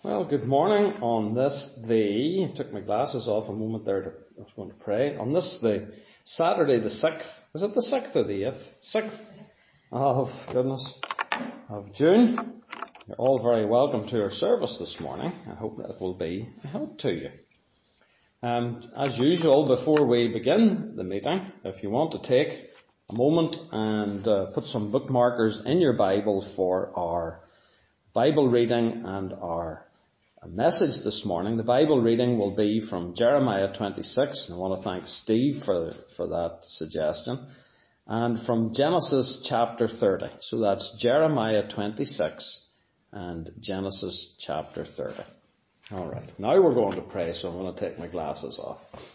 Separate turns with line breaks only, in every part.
Well, good morning on this, I took my glasses off a moment there, I was going to pray. On this, the Saturday the 6th, is it the 6th or the 8th? 6th of June. You're all very welcome to our service this morning. I hope that it will be a help to you. As usual, before we begin the meeting, if you want to take a moment and put some bookmarkers in your Bible for our Bible reading and our message this morning. The Bible reading will be from Jeremiah 26, and I want to thank Steve for that suggestion, and from Genesis chapter 30. So that's Jeremiah 26 and Genesis chapter 30. Alright, now we're going to pray, so I'm going to take my glasses off.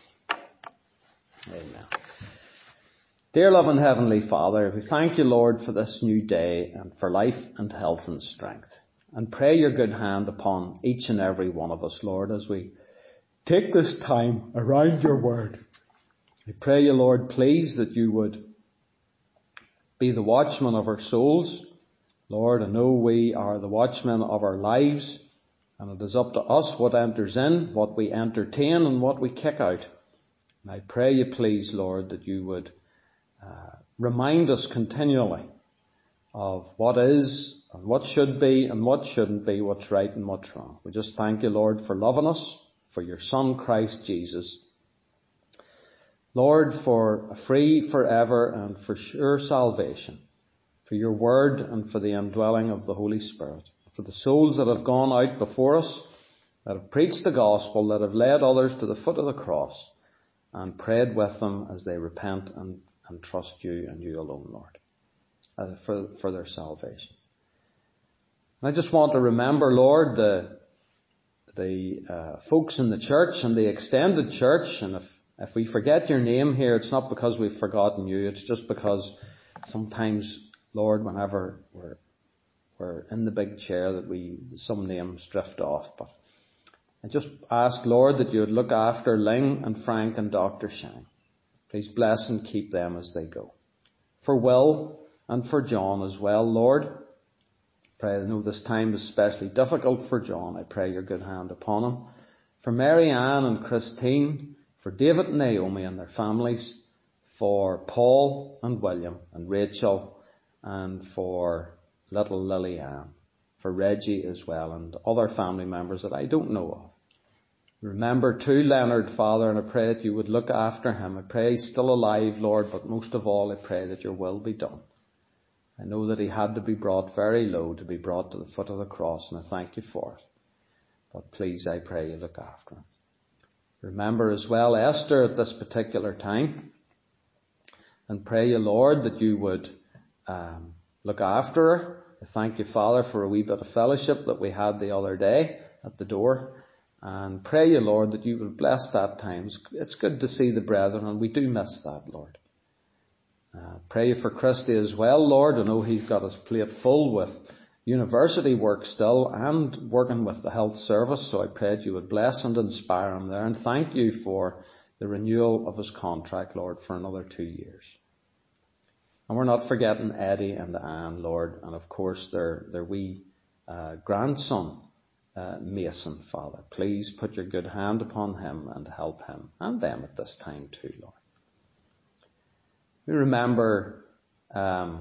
Amen. Dear loving Heavenly Father, we thank you, Lord, for this new day and for life and health and strength. And pray your good hand upon each and every one of us, Lord, as we take this time around your word. I pray you, Lord, please, that you would be the watchman of our souls. Lord, I know we are the watchmen of our lives, and it is up to us what enters in, what we entertain, and what we kick out. And I pray you, please, Lord, that you would remind us continually of what is and what should be and what shouldn't be, what's right and what's wrong. We just thank you, Lord, for loving us, for your Son, Christ Jesus. Lord, for a free forever and for sure salvation, for your word and for the indwelling of the Holy Spirit, for the souls that have gone out before us, that have preached the gospel, that have led others to the foot of the cross and prayed with them as they repent and trust you and you alone, Lord, for their salvation. And I just want to remember, Lord, the folks in the church and the extended church, and if we forget your name here, it's not because we've forgotten you, it's just because sometimes, Lord, whenever we're in the big chair, that some names drift off. But I just ask, Lord, that you would look after Ling and Frank and Dr. Shang. Please bless and keep them as they go. For Will and for John as well, Lord. Pray, I know this time is especially difficult for John. I pray your good hand upon him. For Mary Ann and Christine, for David and Naomi and their families, for Paul and William and Rachel, and for little Lily Ann, for Reggie as well, and other family members that I don't know of. Remember too Leonard, Father, and I pray that you would look after him. I pray he's still alive, Lord, but most of all I pray that your will be done. I know that he had to be brought very low to be brought to the foot of the cross, and I thank you for it. But please, I pray you look after him. Remember as well Esther at this particular time, and pray you, Lord, that you would look after her. I thank you, Father, for a wee bit of fellowship that we had the other day at the door. And pray you, Lord, that you would bless that time. It's good to see the brethren, and we do miss that, Lord. Pray you for Christy as well, Lord. I know he's got his plate full with university work still and working with the health service, so I pray that you would bless and inspire him there. And thank you for the renewal of his contract, Lord, for another 2 years. And we're not forgetting Eddie and Anne, Lord, and of course their wee grandson, Mason, Father. Please put your good hand upon him and help him and them at this time too, Lord. We remember Brother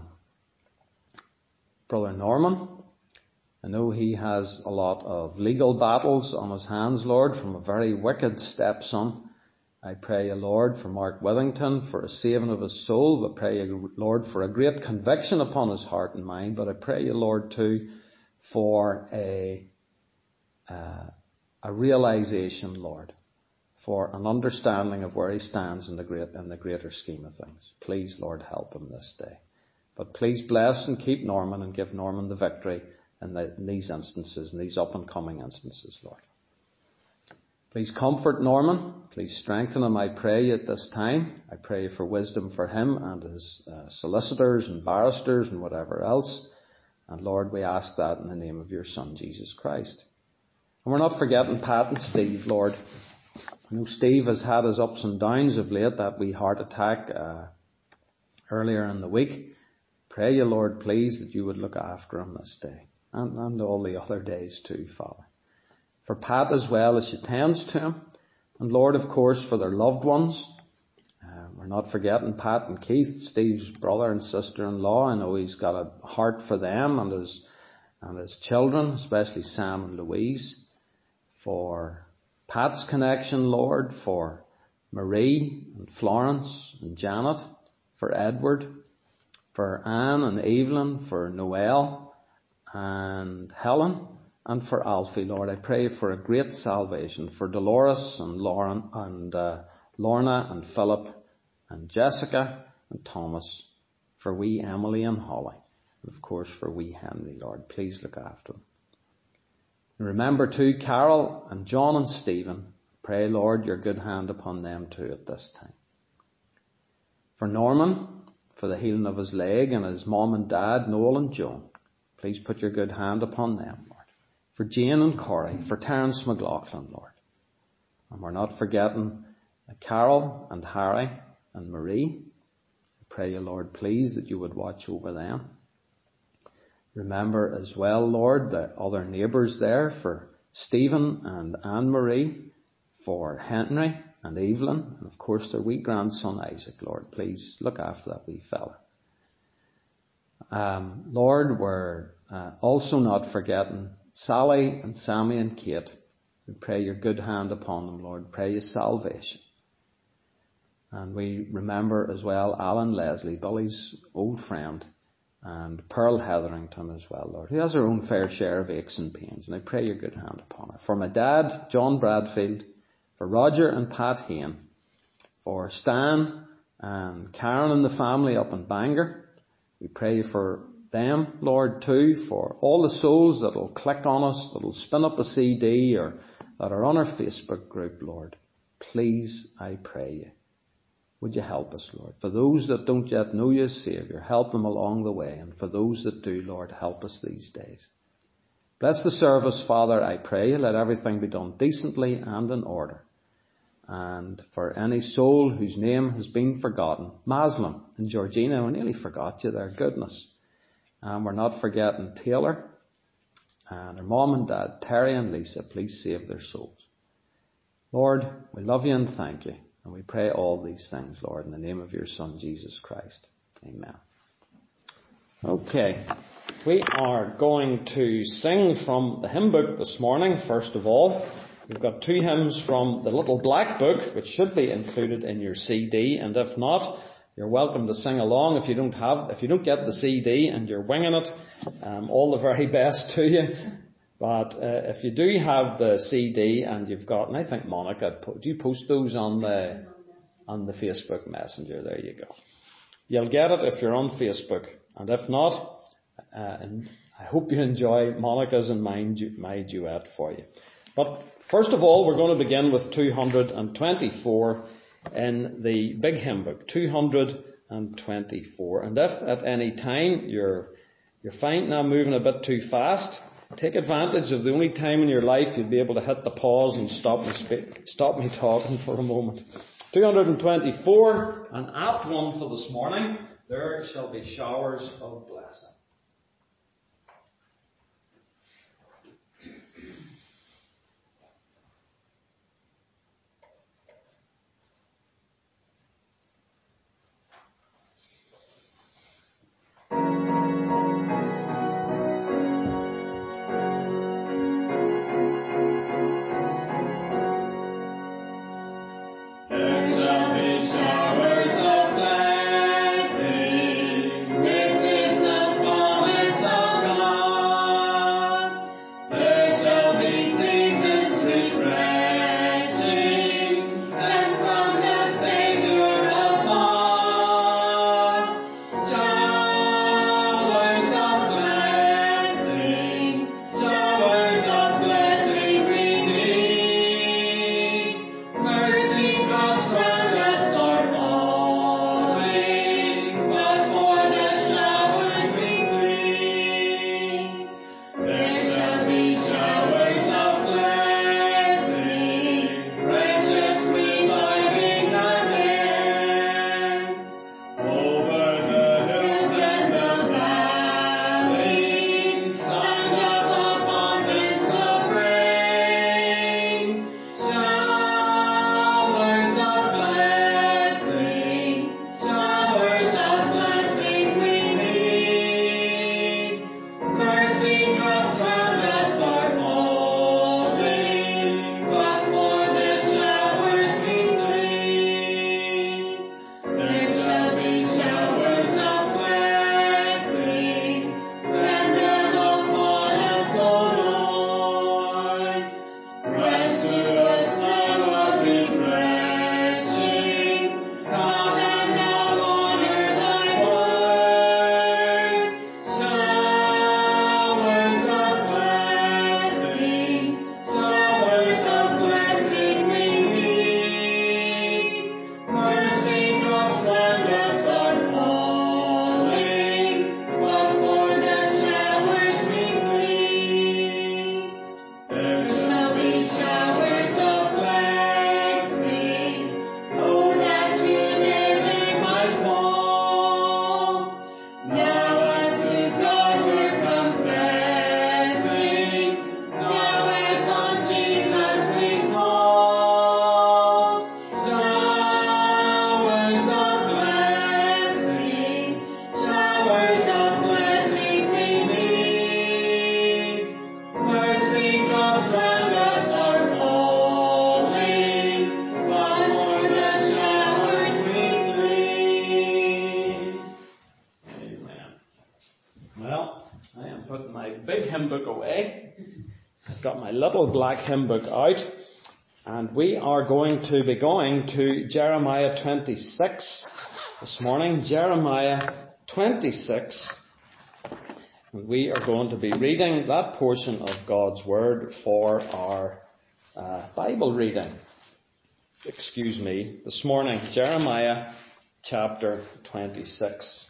Norman. I know he has a lot of legal battles on his hands, Lord, from a very wicked stepson. I pray you, Lord, for Mark Withington, for a saving of his soul. I pray you, Lord, for a great conviction upon his heart and mind. But I pray you, Lord, too, for a realization, Lord, for an understanding of where he stands in the greater scheme of things. Please, Lord, help him this day. But please bless and keep Norman and give Norman the victory in these instances, in these up-and-coming instances, Lord. Please comfort Norman. Please strengthen him, I pray, at this time. I pray for wisdom for him and his solicitors and barristers and whatever else. And Lord, we ask that in the name of your Son, Jesus Christ. And we're not forgetting Pat and Steve, Lord. I know Steve has had his ups and downs of late, that wee heart attack earlier in the week. Pray you, Lord, please, that you would look after him this day and all the other days too, Father. for Pat as well as she tends to him. And Lord, of course, for their loved ones. We're not forgetting Pat and Keith, Steve's brother and sister-in-law. I know he's got a heart for them and his children, especially Sam and Louise. For Pat's connection, Lord, for Marie and Florence and Janet, for Edward, for Anne and Evelyn, for Noel and Helen, and for Alfie, Lord. I pray for a great salvation for Dolores and Lauren and Lorna and Philip and Jessica and Thomas, for wee Emily and Holly, and of course for wee Henry, Lord. Please look after them. And remember too Carol and John and Stephen. Pray, Lord, your good hand upon them too at this time. For Norman, for the healing of his leg, and his mom and dad, Noel and Joan. Please put your good hand upon them, Lord. For Jane and Corey, for Terence McLaughlin, Lord. And we're not forgetting Carol and Harry and Marie. I pray you, Lord, please, that you would watch over them. Remember as well, Lord, the other neighbours there, for Stephen and Anne-Marie, for Henry and Evelyn, and of course their wee grandson Isaac, Lord. Please look after that wee fella. Lord, we're also not forgetting Sally and Sammy and Kate. We pray your good hand upon them, Lord. Pray your salvation. And we remember as well Alan Leslie, Billy's old friend, and Pearl Hetherington as well, Lord, who has her own fair share of aches and pains. And I pray your good hand upon her. For my dad, John Bradfield, for Roger and Pat Hayne, for Stan and Karen and the family up in Bangor. We pray for them, Lord, too, for all the souls that will click on us, that will spin up a CD or that are on our Facebook group, Lord. Please, I pray you, would you help us, Lord? For those that don't yet know you as Saviour, help them along the way. And for those that do, Lord, help us these days. Bless the service, Father, I pray. Let everything be done decently and in order. And for any soul whose name has been forgotten, Maslam and Georgina, we nearly forgot you there, goodness. And we're not forgetting Taylor and her mom and dad, Terry and Lisa. Please save their souls. Lord, we love you and thank you. And we pray all these things, Lord, in the name of your Son, Jesus Christ. Amen. Okay. We are going to sing from the hymn book this morning, first of all. We've got two hymns from the little black book, which should be included in your CD. And if not, you're welcome to sing along. If you don't get the CD and you're winging it, all the very best to you. But if you do have the CD and you've got, and I think Monica, do you post those on the Facebook Messenger? There you go. You'll get it if you're on Facebook, and if not, and I hope you enjoy Monica's and my duet for you. But first of all, we're going to begin with 224 in the big hymn book, 224. And if at any time you're finding I'm moving a bit too fast, take advantage of the only time in your life you'll be able to hit the pause and stop me talking for a moment. 224, and Act 1 for this morning, there shall be showers of blessing.
Showers of blessing, this is the
got my little black hymn book out, and we are going to be going to Jeremiah 26 this morning. Jeremiah 26. And we are going to be reading that portion of God's Word for our Bible reading. This morning, Jeremiah chapter 26.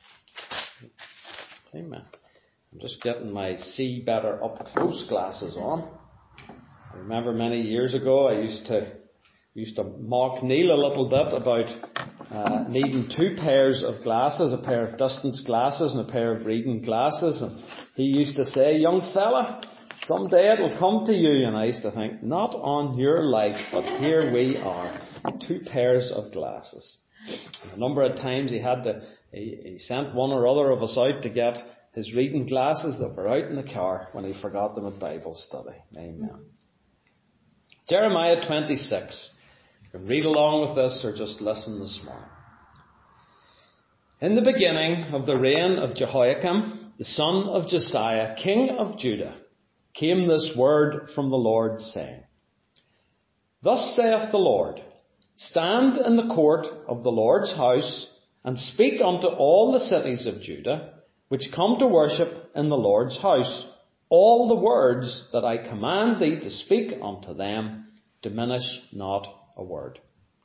Amen. I'm just getting my see better up close glasses on. I remember many years ago I used to mock Neil a little bit about needing two pairs of glasses, a pair of distance glasses and a pair of reading glasses. And he used to say, "Young fella, someday it'll come to you." And I used to think, not on your life, but here we are, two pairs of glasses. And a number of times he sent one or other of us out to get his reading glasses that were out in the car when he forgot them at Bible study. Amen. Jeremiah 26. You can read along with this or just listen this morning. In the beginning of the reign of Jehoiakim, the son of Josiah, king of Judah, came this word from the Lord, saying, "Thus saith the Lord, stand in the court of the Lord's house, and speak unto all the cities of Judah, which come to worship in the Lord's house, all the words that I command thee to speak unto them, diminish not a word.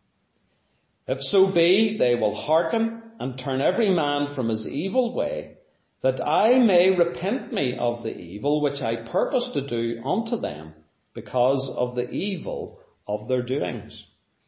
If so be they will hearken and turn every man from his evil way, that I may repent me of the evil which I purpose to do unto them, because of the evil of their doings.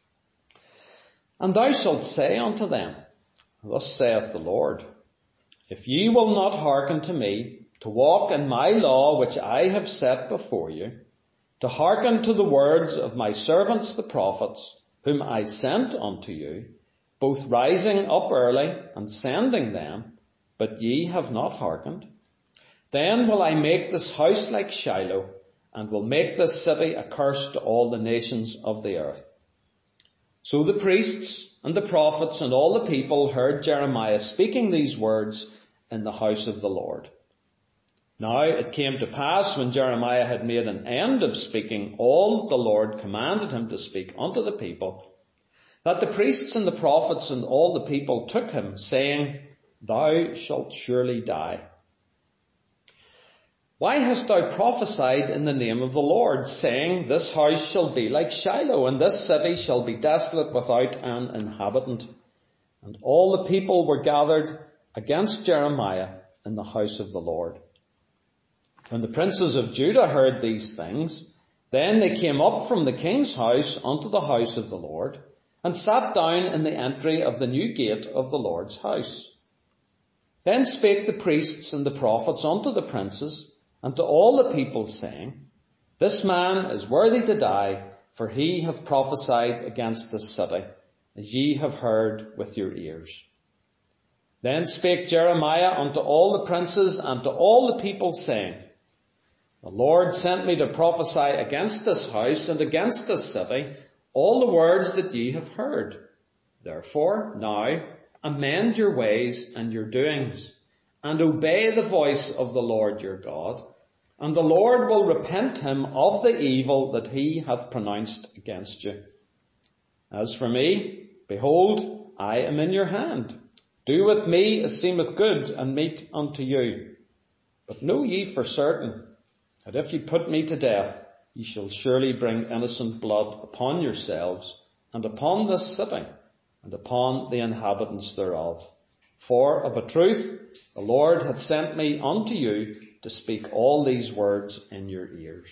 And thou shalt say unto them, Thus saith the Lord, if ye will not hearken to me, to walk in my law which I have set before you, to hearken to the words of my servants the prophets, whom I sent unto you, both rising up early and sending them, but ye have not hearkened, then will I make this house like Shiloh, and will make this city a curse to all the nations of the earth." So the priests and the prophets and all the people heard Jeremiah speaking these words in the house of the Lord. Now it came to pass, when Jeremiah had made an end of speaking all the Lord commanded him to speak unto the people, that the priests and the prophets and all the people took him, saying, "Thou shalt surely die. Why hast thou prophesied in the name of the Lord, saying, This house shall be like Shiloh, and this city shall be desolate without an inhabitant?" And all the people were gathered against Jeremiah in the house of the Lord. When the princes of Judah heard these things, then they came up from the king's house unto the house of the Lord, and sat down in the entry of the new gate of the Lord's house. Then spake the priests and the prophets unto the princes, and to all the people, saying, This man is worthy to die, for he hath prophesied against this city, as ye have heard with your ears. Then spake Jeremiah unto all the princes and to all the people, saying, The Lord sent me to prophesy against this house and against this city all the words that ye have heard. Therefore now amend your ways and your doings, and obey the voice of the Lord your God, and the Lord will repent him of the evil that he hath pronounced against you. As for me, behold, I am in your hand. Do with me as seemeth good and meet unto you. But know ye for certain, that if ye put me to death, ye shall surely bring innocent blood upon yourselves, and upon this city, and upon the inhabitants thereof. For of a truth, the Lord hath sent me unto you to speak all these words in your ears.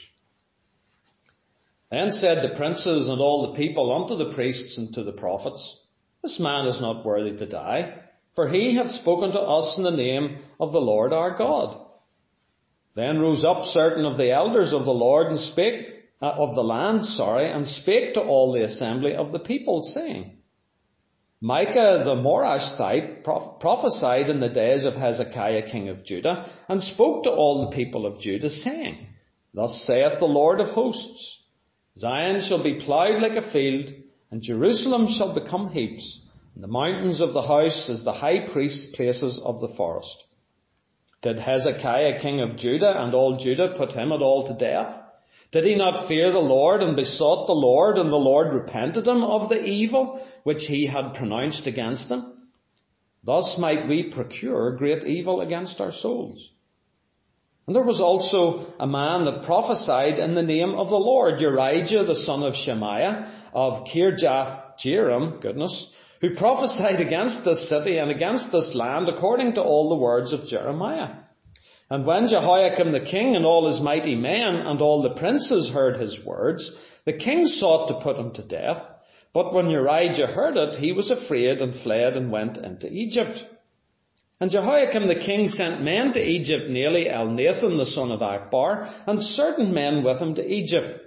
Then said the princes and all the people unto the priests and to the prophets, This man is not worthy to die, for he hath spoken to us in the name of the Lord our God. Then rose up certain of the elders of the Lord and spake of the land, and spake to all the assembly of the people, saying, Micah the Morashthite prophesied in the days of Hezekiah king of Judah, and spoke to all the people of Judah, saying, Thus saith the Lord of hosts, Zion shall be ploughed like a field, and Jerusalem shall become heaps, and the mountains of the house as the high priest's places of the forest. Did Hezekiah king of Judah and all Judah put him at all to death? Did he not fear the Lord and besought the Lord, and the Lord repented him of the evil which he had pronounced against him? Thus might we procure great evil against our souls. And there was also a man that prophesied in the name of the Lord, Urijah the son of Shemaiah of Kirjath-jearim, who prophesied against this city and against this land according to all the words of Jeremiah. And when Jehoiakim the king and all his mighty men and all the princes heard his words, the king sought to put him to death. But when Urijah heard it, he was afraid and fled and went into Egypt. And Jehoiakim the king sent men to Egypt, namely Elnathan the son of Akbar, and certain men with him to Egypt.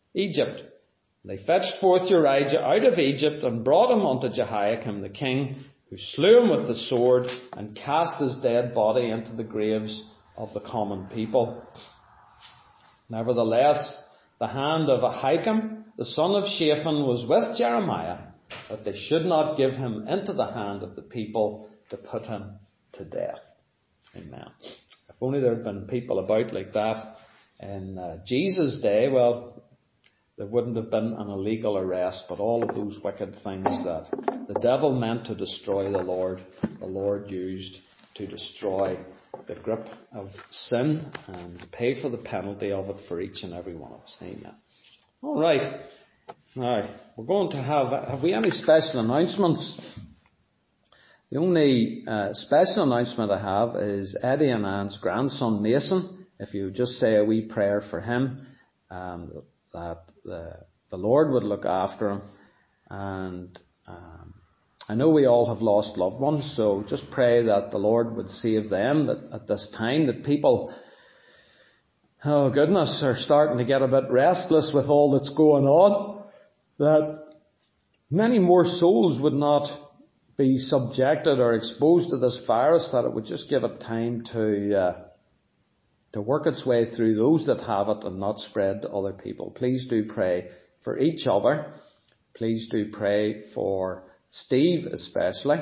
They fetched forth Urijah out of Egypt and brought him unto Jehoiakim the king, who slew him with the sword and cast his dead body into the graves of the common people. Nevertheless, the hand of Ahikam, the son of Shaphan, was with Jeremiah, that they should not give him into the hand of the people to put him to death. Amen. If only there had been people about like that in Jesus' day, well, there wouldn't have been an illegal arrest, but all of those wicked things that the devil meant to destroy the Lord used to destroy the grip of sin and pay for the penalty of it for each and every one of us. Amen. All right. Now, we're going to have we any special announcements? The only special announcement I have is Eddie and Anne's grandson, Mason. If you just say a wee prayer for him, that the Lord would look after him. And I know we all have lost loved ones, so just pray that the Lord would save them, that at this time that people, oh goodness, are starting to get a bit restless with all that's going on, that many more souls would not be subjected or exposed to this virus, that it would just give it time to work its way through those that have it and not spread to other people. Please do pray for each other. Please do pray for Steve especially.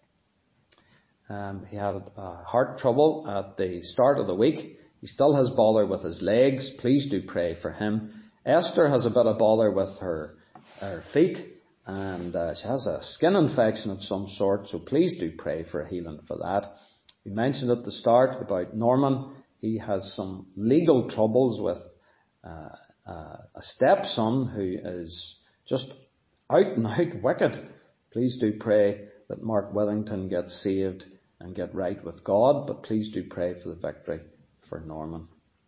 He had heart trouble at the start of the week. He still has bother with his legs. Please do pray for him. Esther has a bit of bother with her feet, and she has a skin infection of some sort, so please do pray for healing for that. We mentioned at the start about Norman. He has some legal troubles with a stepson who is just out and out wicked. Please do pray that Mark Withington gets saved and get right with God, but please do pray for the victory for Norman.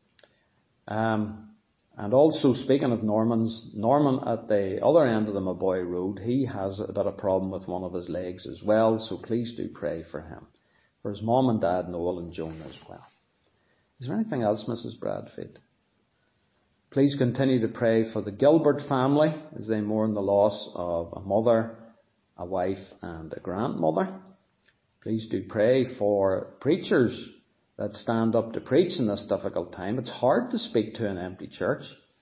And also, speaking of Norman at the other end of the Maboy Road, he has a bit of problem with one of his legs as well, so please do pray for him. For his mom and dad, Noel and Joan as well. Is there anything else, Mrs. Bradfield? Please continue to pray for the Gilbert family as they mourn the loss of a mother, a wife and a grandmother. Please do pray for preachers that stand up to preach in this difficult time. It's hard to speak to an empty church.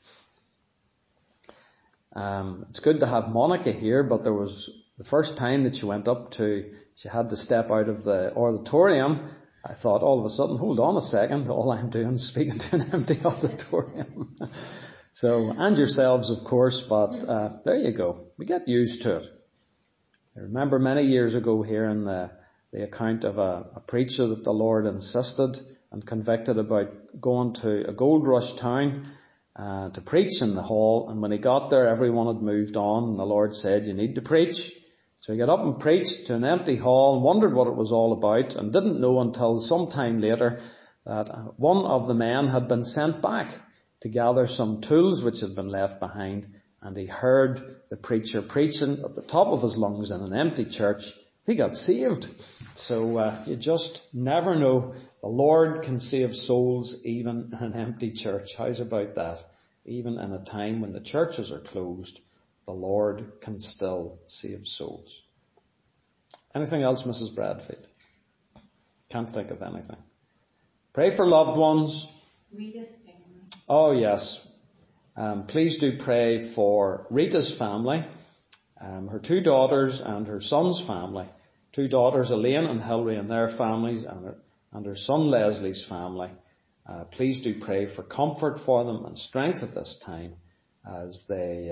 It's good to have Monica here, but there was the first time that she went up she had to step out of the auditorium. I thought all of a sudden, hold on a second, all I'm doing is speaking to an empty auditorium. So, and yourselves of course, but there you go. We get used to it. I remember many years ago hearing the account of a preacher that the Lord insisted and convicted about going to a gold rush town to preach in the hall, and when he got there everyone had moved on and the Lord said, you need to preach. So he got up and preached to an empty hall and wondered what it was all about, and didn't know until some time later that one of the men had been sent back to gather some tools which had been left behind, and he heard the preacher preaching at the top of his lungs in an empty church. He got saved. So you just never know. The Lord can save souls even in an empty church. How's about that? Even in a time when the churches are closed, the Lord can still save souls. Anything else, Mrs. Bradfield? Can't think of anything. Pray for loved ones.
Rita's family.
Oh, yes. Please do pray for Rita's family, her two daughters and her son's family. Two daughters, Elaine and Hilary, and their families, and her son Leslie's family. Please do pray for comfort for them and strength at this time as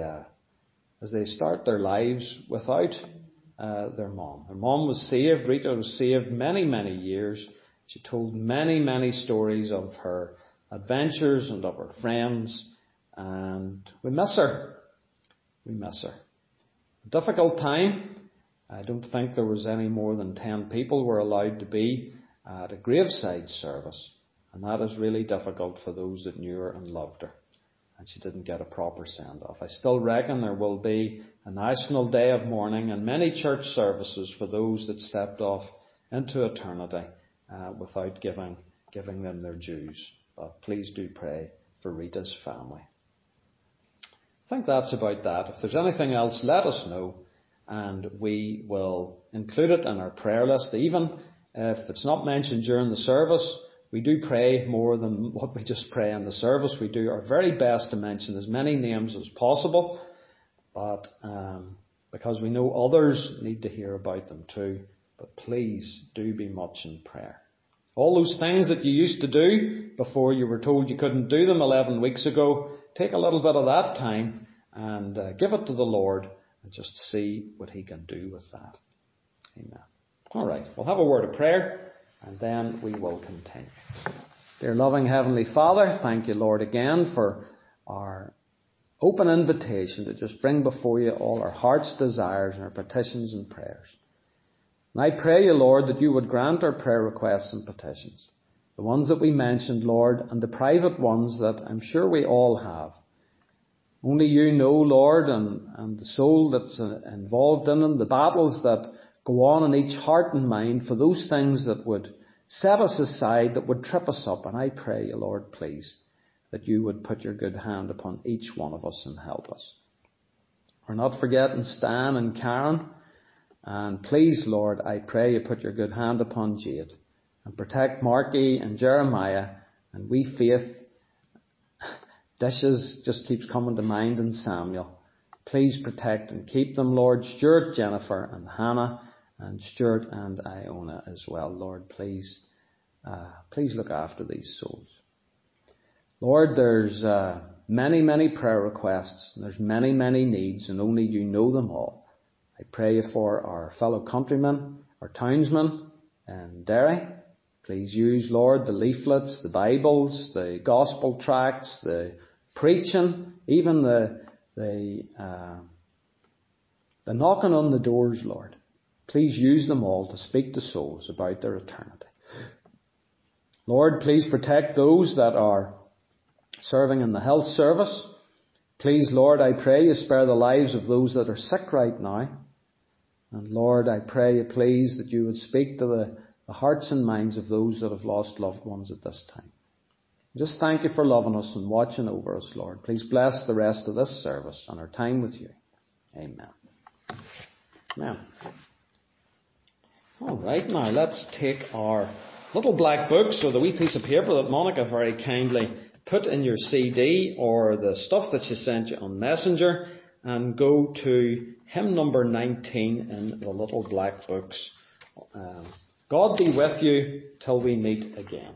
they start their lives without their mom. Their mom was saved. Rita was saved many, many years. She told many, many stories of her adventures and of her friends, and we miss her. We miss her. A difficult time. I don't think there was any more than 10 people were allowed to be at a graveside service, and that is really difficult for those that knew her and loved her. And she didn't get a proper send-off. I still reckon there will be a national day of mourning and many church services for those that stepped off into eternity without giving them their dues. But please do pray for Rita's family. I think that's about that. If there's anything else, let us know, and we will include it in our prayer list. Even if it's not mentioned during the service, we do pray more than what we just pray in the service. We do our very best to mention as many names as possible, but because we know others need to hear about them too. But please do be much in prayer. All those things that you used to do before you were told you couldn't do them 11 weeks ago, take a little bit of that time and give it to the Lord and just see what He can do with that. Amen. All right, we'll have a word of prayer and then we will continue. Dear loving Heavenly Father, thank you, Lord, again for our open invitation to just bring before you all our heart's desires and our petitions and prayers. And I pray you, Lord, that you would grant our prayer requests and petitions, the ones that we mentioned, Lord, and the private ones that I'm sure we all have. Only you know, Lord, and the soul that's involved in them, the battles that go on in each heart and mind for those things that would set us aside, that would trip us up. And I pray you, Lord, please, that you would put your good hand upon each one of us and help us. We're not forgetting Stan and Karen. And please, Lord, I pray you put your good hand upon Jade and protect Marky and Jeremiah and wee Faith. Dishes just keeps coming to mind, and Samuel. Please protect and keep them, Lord. Stuart, Jennifer and Hannah, and Stuart and Iona as well. Lord, please look after these souls. Lord, there's many, many prayer requests, and there's many, many needs, and only you know them all. I pray you for our fellow countrymen, our townsmen in Derry. Please use, Lord, the leaflets, the Bibles, the gospel tracts, the preaching, even the knocking on the doors, Lord. Please use them all to speak to souls about their eternity. Lord, please protect those that are serving in the health service. Please, Lord, I pray you spare the lives of those that are sick right now. And Lord, I pray you please that you would speak to the hearts and minds of those that have lost loved ones at this time. Just thank you for loving us and watching over us, Lord. Please bless the rest of this service and our time with you. Amen. Amen. All right, now let's take our little black books or the wee piece of paper that Monica very kindly put in your CD or the stuff that she sent you on Messenger and go to hymn number 19 in the little black books. God be with you till we meet again.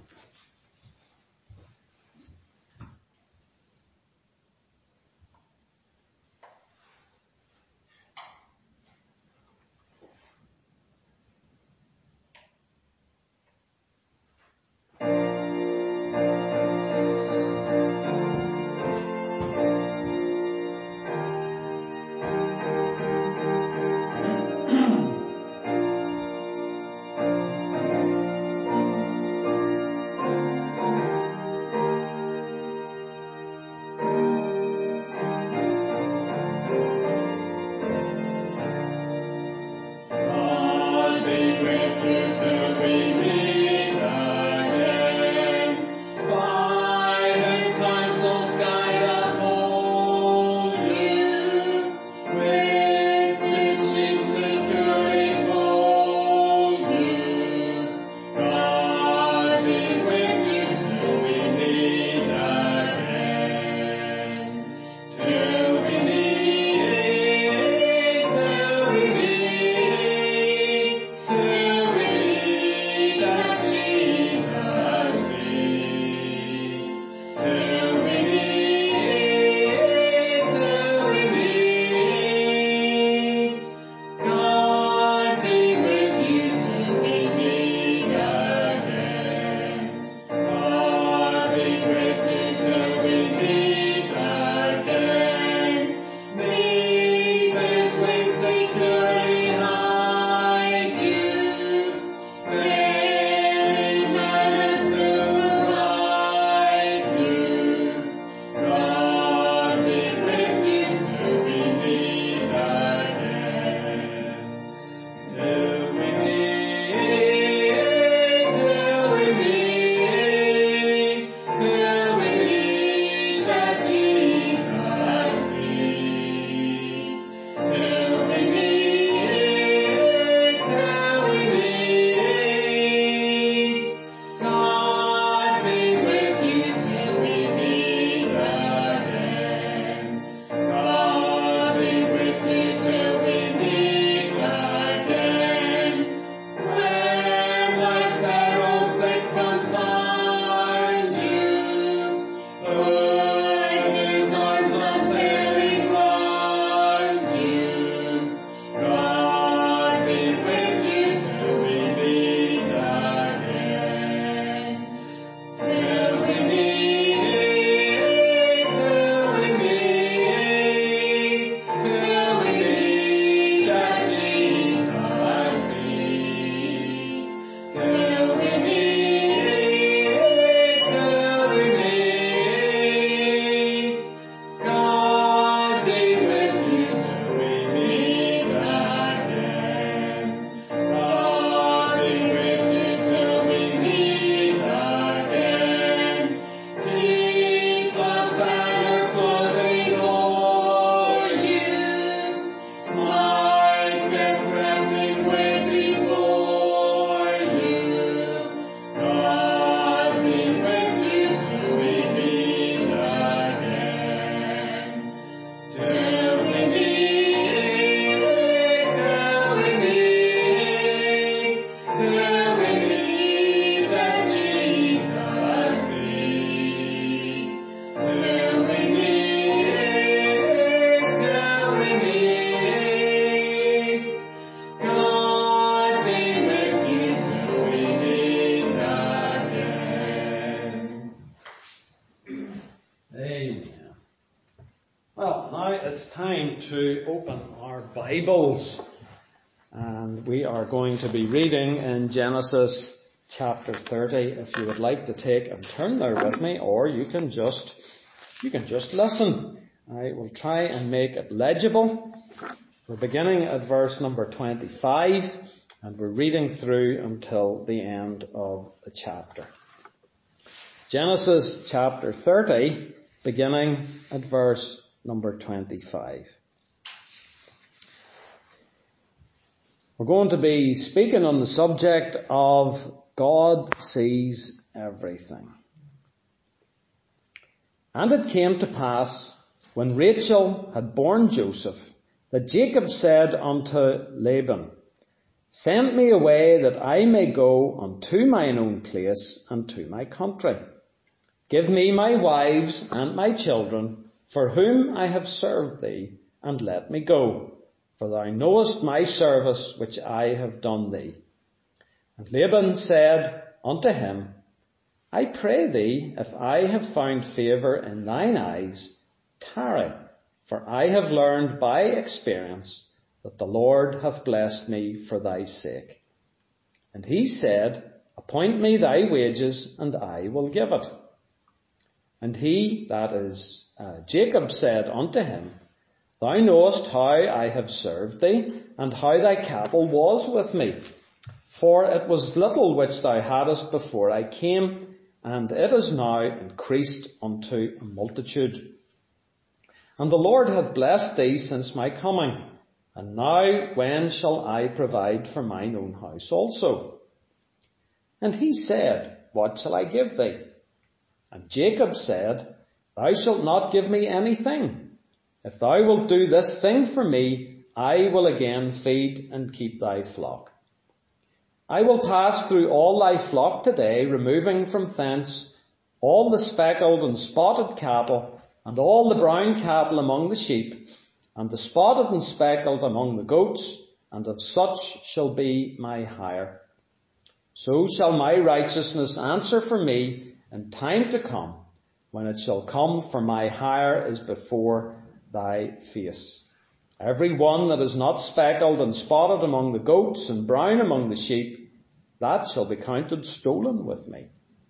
Well, now it's time to open our Bibles, and we are going to be reading in Genesis chapter 30. If you would like to take and turn there with me, or you can just listen. I will try and make it legible. We're beginning at verse number 25, and we're reading through until the end of the chapter. Genesis chapter 30, beginning at verse number 25. We're going to be speaking on the subject of God sees everything. And it came to pass, when Rachel had borne Joseph, that Jacob said unto Laban, Send me away that I may go unto mine own place and to my country. Give me my wives and my children, for whom I have served thee, and let me go, for thou knowest my service which I have done thee. And Laban said unto him, I pray thee, if I have found favour in thine eyes, tarry, for I have learned by experience that the Lord hath blessed me for thy sake. And he said, Appoint me thy wages, and I will give it. And he, that is, Jacob, said unto him, Thou knowest how I have served thee, and how thy cattle was with me. For it was little which thou hadst before I came, and it is now increased unto a multitude. And the Lord hath blessed thee since my coming. And now when shall I provide for mine own house also? And he said, What shall I give thee? And Jacob said, Thou shalt not give me anything. If thou wilt do this thing for me, I will again feed and keep thy flock. I will pass through all thy flock today, removing from thence all the speckled and spotted cattle, and all the brown cattle among the sheep, and the spotted and speckled among the goats, and of such shall be my hire. So shall my righteousness answer for me in time to come, when it shall come, for my hire is before thy face. Every one that is not speckled and spotted among the goats and brown among the sheep, that shall be counted stolen with me.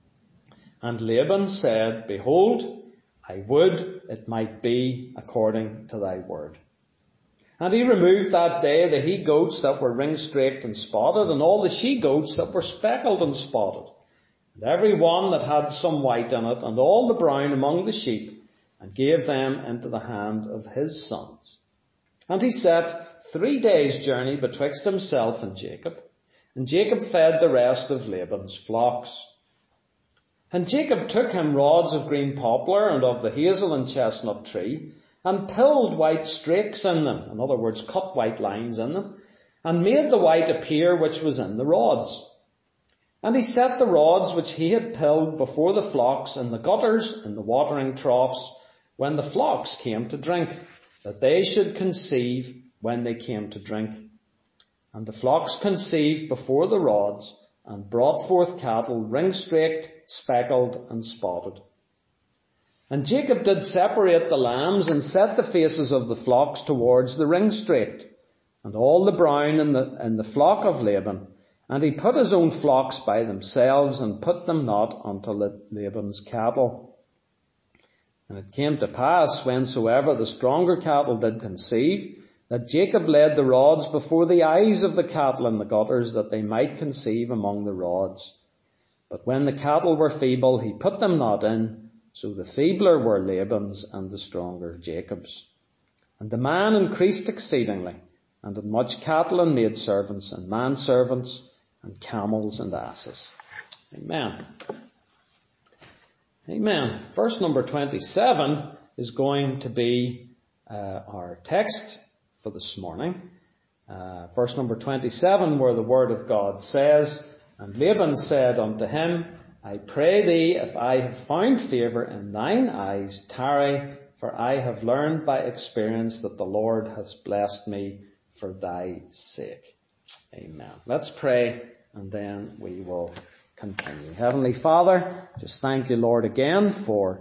And Laban said, Behold, I would it might be according to thy word. And he removed that day the he goats that were ring-straked and spotted, and all the she goats that were speckled and spotted, and every one that had some white in it, and all the brown among the sheep, and gave them into the hand of his sons. And he set 3 days' journey betwixt himself and Jacob fed the rest of Laban's flocks. And Jacob took him rods of green poplar and of the hazel and chestnut tree, and pilled white strakes in them, in other words, cut white lines in them, and made the white appear which was in the rods. And he set the rods which he had pilled before the flocks in the gutters in the watering troughs, when the flocks came to drink, that they should conceive when they came to drink. And the flocks conceived before the rods, and brought forth cattle ring-straked, speckled, and spotted. And Jacob did separate the lambs, and set the faces of the flocks towards the ring-straked, and all the brown in the flock of Laban. And he put his own flocks by themselves, and put them not unto Laban's cattle. And it came to pass, whensoever the stronger cattle did conceive, that Jacob laid the rods before the eyes of the cattle in the gutters, that they might conceive among the rods. But when the cattle were feeble, he put them not in, so the feebler were Laban's, and the stronger Jacob's. And the man increased exceedingly, and had much cattle and maidservants, and manservants, and camels and asses. Amen. Amen. Verse number 27 is going to be our text for this morning. Verse number 27, where the word of God says, And Laban said unto him, I pray thee, if I have found favour in thine eyes, tarry, for I have learned by experience that the Lord has blessed me for thy sake. Amen. Let's pray, and then we will continue. Heavenly Father, just thank you, Lord, again for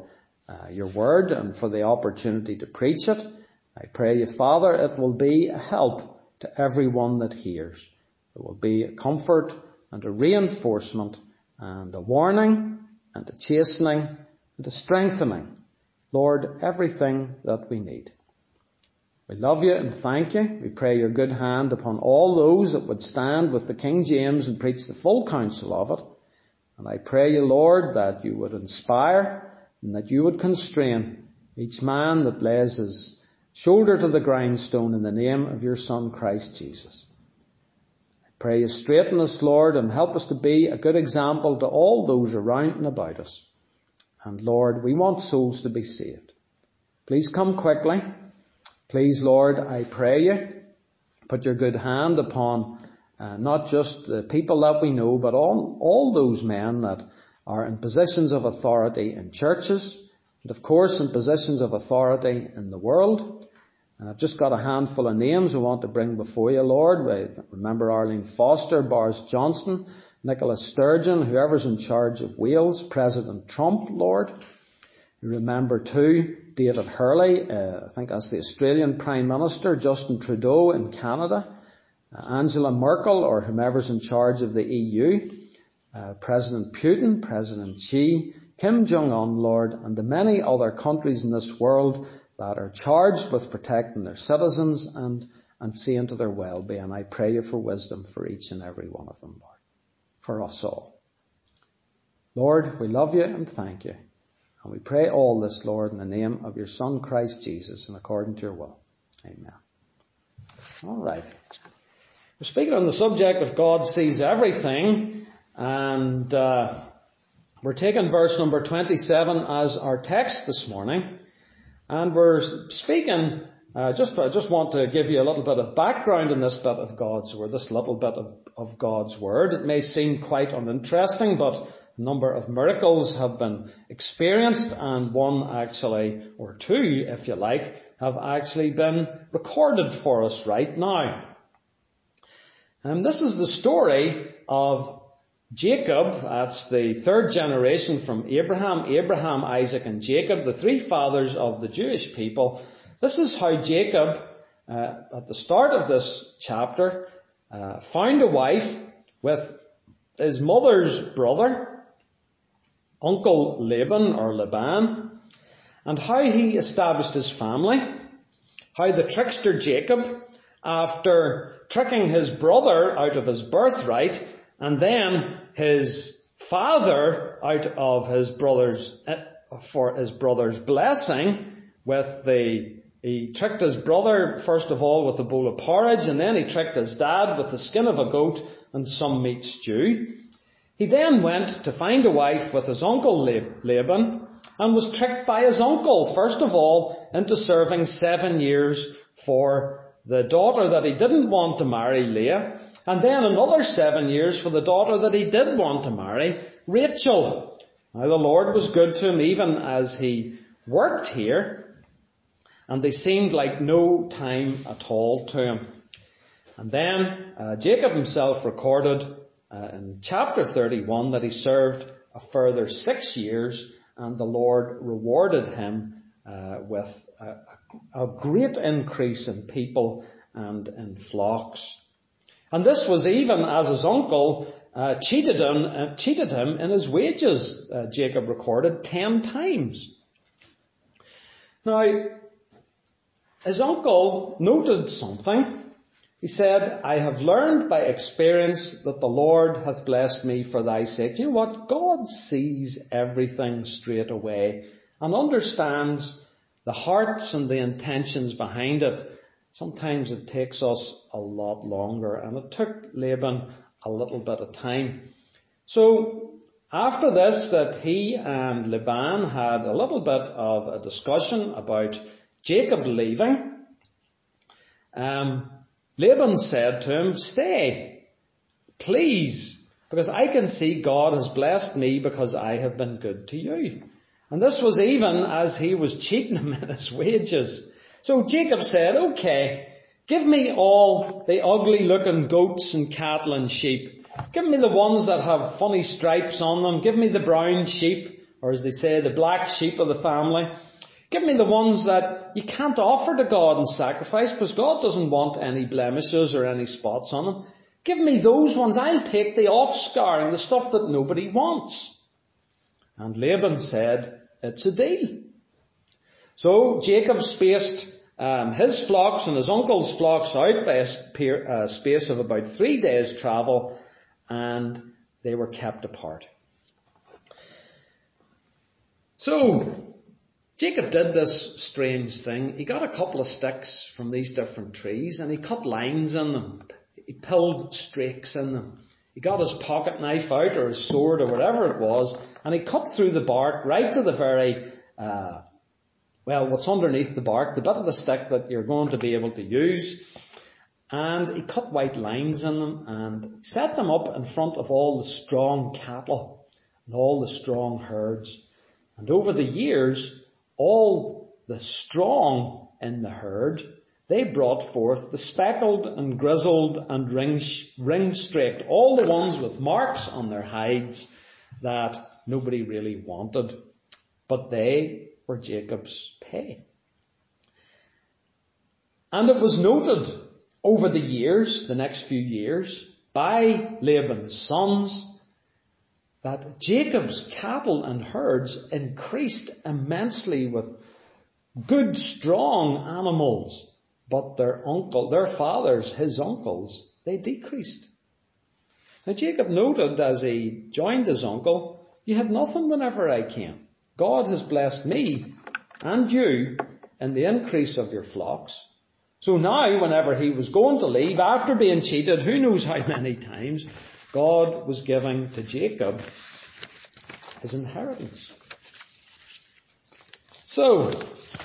your word and for the opportunity to preach it. I pray you, Father, it will be a help to everyone that hears. It will be a comfort and a reinforcement and a warning and a chastening and a strengthening. Lord, everything that we need. We love you and thank you. We pray your good hand upon all those that would stand with the King James and preach the full counsel of it. And I pray you, Lord, that you would inspire and that you would constrain each man that lays his shoulder to the grindstone in the name of your Son, Christ Jesus. I pray you straighten us, Lord, and help us to be a good example to all those around and about us. And Lord, we want souls to be saved. Please come quickly. Please, Lord, I pray you, put your good hand upon not just the people that we know, but all those men that are in positions of authority in churches, and of course in positions of authority in the world. And I've just got a handful of names I want to bring before you, Lord. Remember Arlene Foster, Boris Johnson, Nicola Sturgeon, whoever's in charge of Wales, President Trump, Lord. You remember too, David Hurley, I think that's the Australian Prime Minister, Justin Trudeau in Canada, Angela Merkel, or whomever's in charge of the EU, President Putin, President Xi, Kim Jong-un, Lord, and the many other countries in this world that are charged with protecting their citizens and seeing to their well-being. I pray you for wisdom for each and every one of them, Lord, for us all. Lord, we love you and thank you. And we pray all this, Lord, in the name of your Son, Christ Jesus, and according to your will. Amen. All right. We're speaking on the subject of God sees everything, and we're taking verse number 27 as our text this morning. And we're speaking, I just want to give you a little bit of background in this bit of God's Word, this little bit of God's Word. It may seem quite uninteresting, but a number of miracles have been experienced, and one actually, or two, if you like, have actually been recorded for us right now. And this is the story of Jacob. That's the third generation from Abraham, Isaac and Jacob, the three fathers of the Jewish people. This is how Jacob, at the start of this chapter, found a wife with his mother's brother, Uncle Laban or Laban, and how he established his family, how the trickster Jacob, after tricking his brother out of his birthright, and then his father out of his brother's, for his brother's blessing, he tricked his brother first of all with a bowl of porridge, and then he tricked his dad with the skin of a goat and some meat stew. He then went to find a wife with his uncle Laban, and was tricked by his uncle, first of all, into serving 7 years for the daughter that he didn't want to marry, Leah, and then another 7 years for the daughter that he did want to marry, Rachel. Now the Lord was good to him even as he worked here, and they seemed like no time at all to him. And then Jacob himself recorded in chapter 31 that he served a further 6 years, and the Lord rewarded him with a great increase in people and in flocks. And this was even as his uncle cheated him in his wages, Jacob recorded 10 times. Now, his uncle noted something. He said, "I have learned by experience that the Lord hath blessed me for thy sake." You know what? God sees everything straight away and understands the hearts and the intentions behind it. Sometimes it takes us a lot longer, and it took Laban a little bit of time. So after this, that he and Laban had a little bit of a discussion about Jacob leaving, Laban said to him, "Stay, please, because I can see God has blessed me because I have been good to you." And this was even as he was cheating him in his wages. So Jacob said, "Okay, give me all the ugly looking goats and cattle and sheep. Give me the ones that have funny stripes on them. Give me the brown sheep. or as they say, the black sheep of the family. Give me the ones that you can't offer to God in sacrifice, because God doesn't want any blemishes or any spots on them. Give me those ones. I'll take the offscouring, the stuff that nobody wants. And Laban said, it's a deal. So Jacob spaced his flocks and his uncle's flocks out by a space of about 3 days' travel, and they were kept apart. So Jacob did this strange thing. He got a couple of sticks from these different trees and he cut lines in them. He pilled streaks in them. He got his pocket knife out, or his sword, or whatever it was, and he cut through the bark right to the very, what's underneath the bark, the bit of the stick that you're going to be able to use. And he cut white lines in them and set them up in front of all the strong cattle and all the strong herds. And over the years, all the strong in the herd, they brought forth the speckled and grizzled and ring-streaked, all the ones with marks on their hides that nobody really wanted. But they were Jacob's pay. And it was noted over the years, the next few years, by Laban's sons, that Jacob's cattle and herds increased immensely with good, strong animals. But their fathers, his uncles, they decreased. Now Jacob noted as he joined his uncle, you had nothing whenever I came. God has blessed me and you in the increase of your flocks. So now, whenever he was going to leave, after being cheated, who knows how many times, God was giving to Jacob his inheritance. So,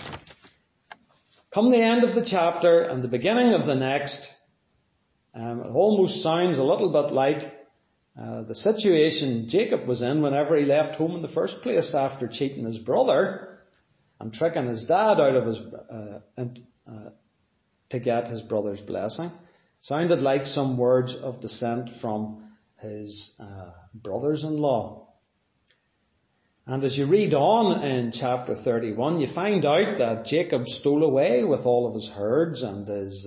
come the end of the chapter and the beginning of the next, it almost sounds a little bit like the situation Jacob was in whenever he left home in the first place after cheating his brother and tricking his dad out of his to get his brother's blessing. Sounded like some words of dissent from his brothers-in-law. And as you read on in chapter 31, you find out that Jacob stole away with all of his herds and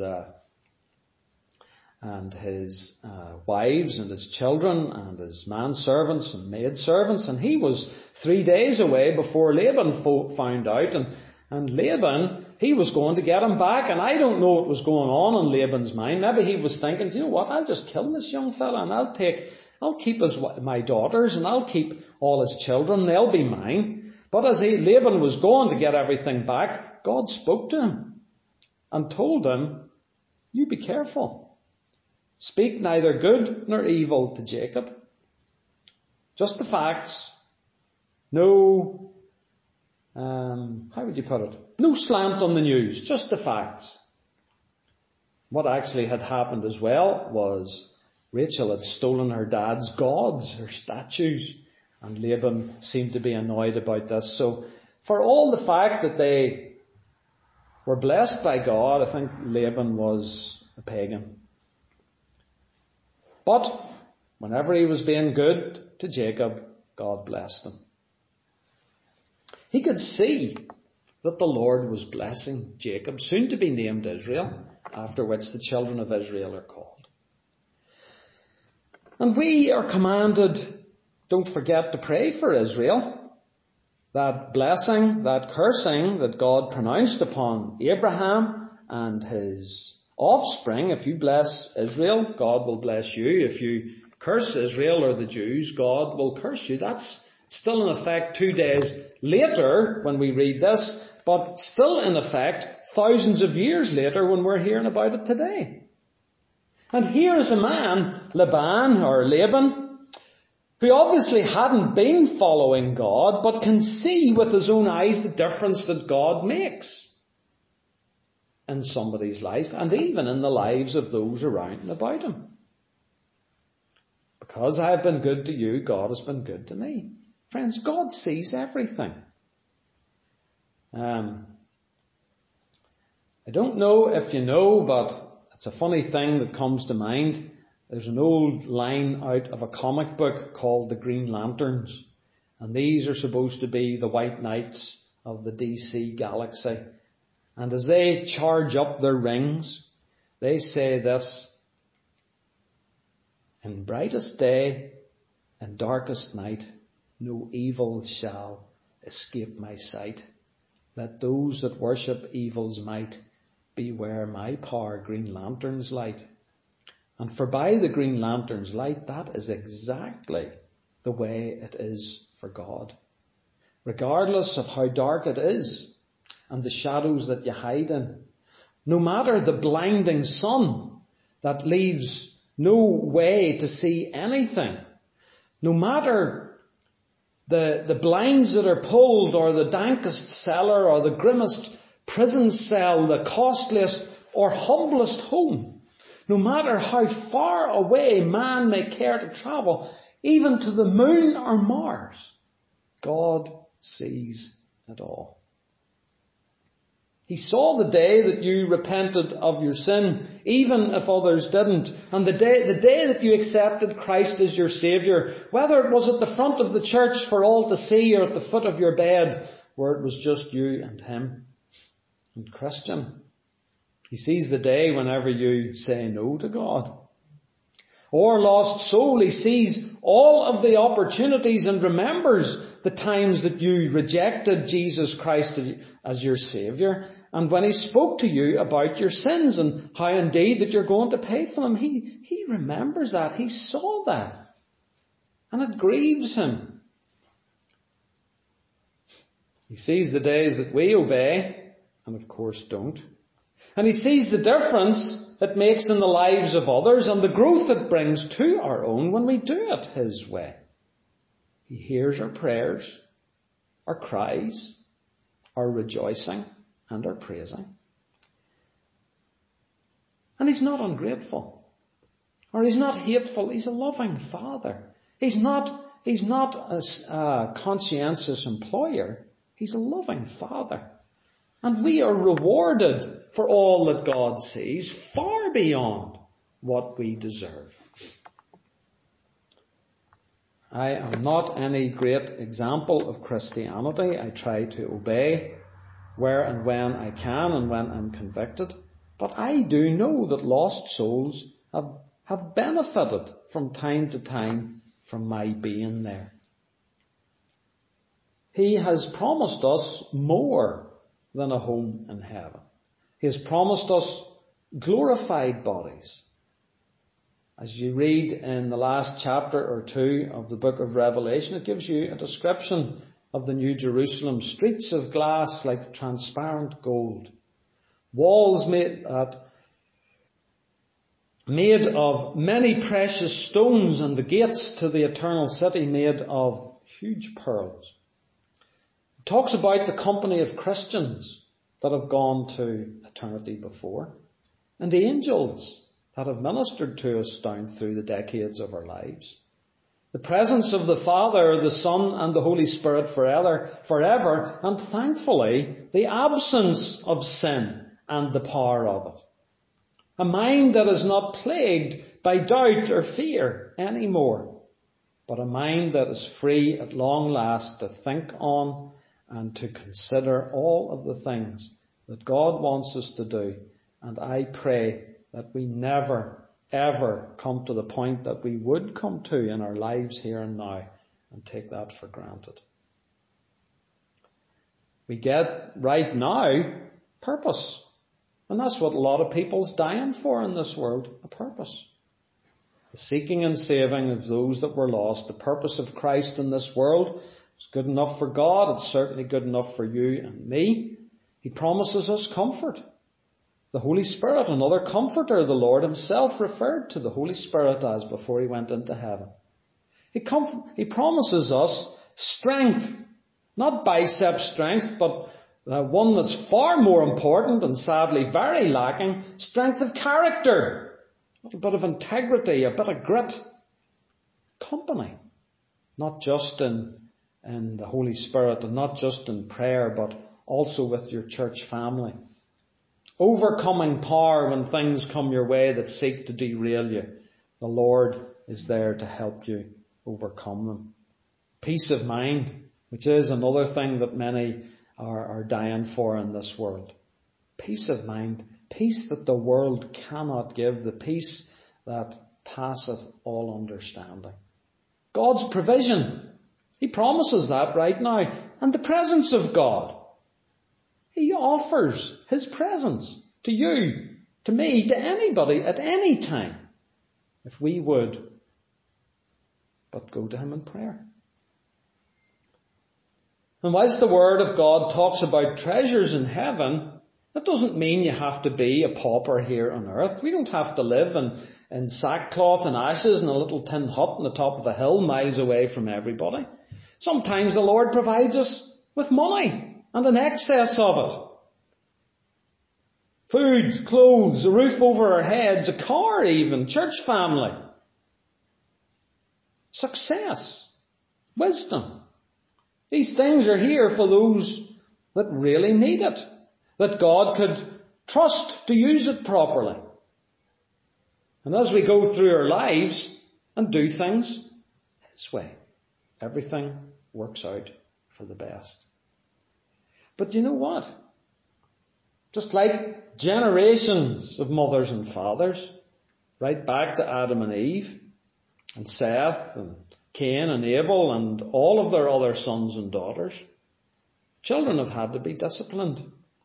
his wives and his children and his manservants and maidservants, and he was 3 days away before Laban found out, and Laban, he was going to get him back, and I don't know what was going on in Laban's mind. Maybe he was thinking, you know what, I'll just kill this young fella and I'll keep my daughters and I'll keep all his children, they'll be mine. But as Laban was going to get everything back, God spoke to him and told him, you be careful. Speak neither good nor evil to Jacob. Just the facts. No, how would you put it? No slant on the news, just the facts. What actually had happened as well was Rachel had stolen her dad's gods, her statues, and Laban seemed to be annoyed about this. So, for all the fact that they were blessed by God, I think Laban was a pagan. But whenever he was being good to Jacob, God blessed him. He could see that the Lord was blessing Jacob, soon to be named Israel, after which the children of Israel are called. And we are commanded, don't forget to pray for Israel. That blessing, that cursing that God pronounced upon Abraham and his offspring, if you bless Israel, God will bless you. If you curse Israel or the Jews, God will curse you. That's still in effect 2 days later when we read this, but still in effect thousands of years later when we're hearing about it today. And here is a man, Laban, who obviously hadn't been following God, but can see with his own eyes the difference that God makes in somebody's life and even in the lives of those around and about him. Because I have been good to you, God has been good to me. Friends, God sees everything. I don't know if you know, but it's a funny thing that comes to mind. There's an old line out of a comic book called The Green Lanterns. And these are supposed to be the white knights of the DC galaxy. And as they charge up their rings, they say this: in brightest day and darkest night, no evil shall escape my sight. Let those that worship evil's might beware my power green lantern's light. And for by the green lantern's light, that is exactly the way it is for God. Regardless of how dark it is and the shadows that you hide in, no matter the blinding sun that leaves no way to see anything, no matter the blinds that are pulled, or the dankest cellar, or the grimmest prison cell, the costliest or humblest home, no matter how far away man may care to travel, even to the moon or Mars, God sees it all. He saw the day that you repented of your sin, even if others didn't. And the day that you accepted Christ as your Saviour, whether it was at the front of the church for all to see, or at the foot of your bed where it was just you and Him. And Christian, He sees the day whenever you say no to God. Or lost soul, He sees all of the opportunities and remembers the times that you rejected Jesus Christ as your Saviour. And when He spoke to you about your sins and how indeed that you're going to pay for them, He remembers that. He saw that. And it grieves Him. He sees the days that we obey and of course don't. And He sees the difference it makes in the lives of others and the growth it brings to our own when we do it His way. He hears our prayers, our cries, our rejoicing and our praising. And He's not ungrateful, or He's not hateful. He's a loving Father. He's not a conscientious employer. He's a loving Father. And we are rewarded for all that God sees, far beyond what we deserve. I am not any great example of Christianity. I try to obey where and when I can and when I'm convicted. But I do know that lost souls have benefited from time to time from my being there. He has promised us more than a home in heaven. He has promised us glorified bodies. As you read in the last chapter or two of the book of Revelation, it gives you a description of the New Jerusalem. Streets of glass like transparent gold. Walls made of many precious stones, and the gates to the eternal city made of huge pearls. It talks about the company of Christians that have gone to eternity before, and the angels that have ministered to us down through the decades of our lives. The presence of the Father, the Son and the Holy Spirit forever, and thankfully the absence of sin and the power of it. A mind that is not plagued by doubt or fear anymore, but a mind that is free at long last to think on and to consider all of the things that God wants us to do. And I pray that we never, ever come to the point that we would come to in our lives here and now and take that for granted. We get right now purpose. And that's what a lot of people's dying for in this world, a purpose. The seeking and saving of those that were lost. The purpose of Christ in this world is good enough for God. It's certainly good enough for you and me. He promises us comfort. The Holy Spirit, another comforter, the Lord Himself referred to the Holy Spirit as before He went into heaven. He promises us strength, not bicep strength, but one that's far more important and sadly very lacking, strength of character, a bit of integrity, a bit of grit, company, not just in the Holy Spirit and not just in prayer, but also with your church family. Overcoming power when things come your way that seek to derail you. The Lord is there to help you overcome them. Peace of mind, which is another thing that many are dying for in this world. Peace of mind. Peace that the world cannot give. The peace that passeth all understanding. God's provision. He promises that right now. And the presence of God. He offers His presence to you, to me, to anybody at any time. If we would but go to Him in prayer. And whilst the Word of God talks about treasures in heaven, that doesn't mean you have to be a pauper here on earth. We don't have to live in sackcloth and ashes in a little tin hut on the top of a hill miles away from everybody. Sometimes the Lord provides us with money and an excess of it. Food, clothes, a roof over our heads, a car even, church family. Success, wisdom. These things are here for those that really need it. That God could trust to use it properly. And as we go through our lives and do things His way, everything works out for the best. But you know what? Just like generations of mothers and fathers, right back to Adam and Eve, and Seth, and Cain and Abel, and all of their other sons and daughters, children have had to be disciplined.